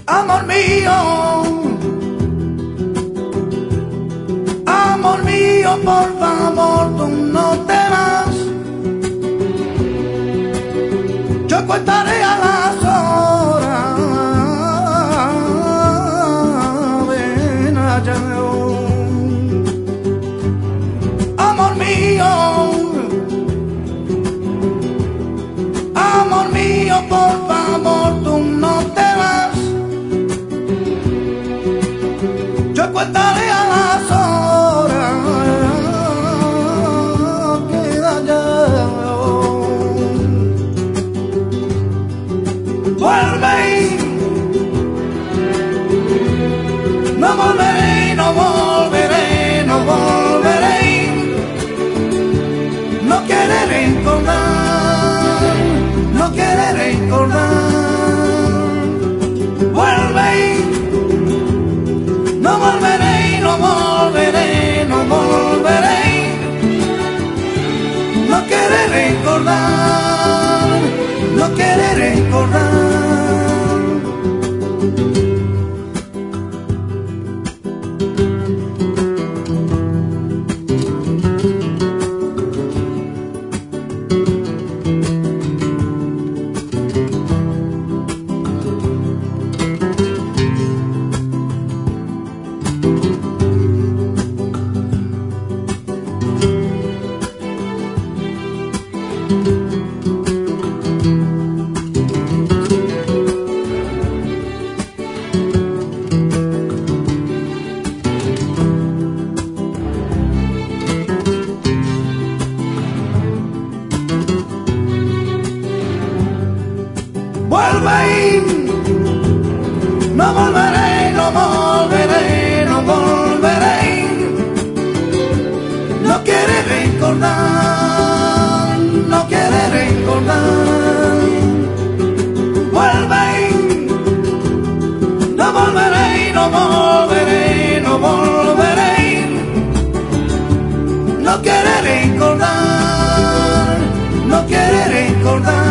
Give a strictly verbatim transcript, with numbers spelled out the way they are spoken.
Amor mío, amor mío, por favor, tú no te vas. Yo contaré a las horas, ven allá. Amor mío, amor mío, por favor, tú no te vas. Yo contaré a las horas, queda ya. Vuelve, no volveré, no volveré, no volveré. No quiere recordar, no quiere recordar. Vuelve, no volveré, no volveré, no volveré. No quiere recordar, no quiere recordar. Vuelve, no volveré, no volveré, no volveré. No quiere recordar, no quiere recordar. Vuelve, no volveré, no volveré, no volveré. No quiere recordar, no quiere recordar.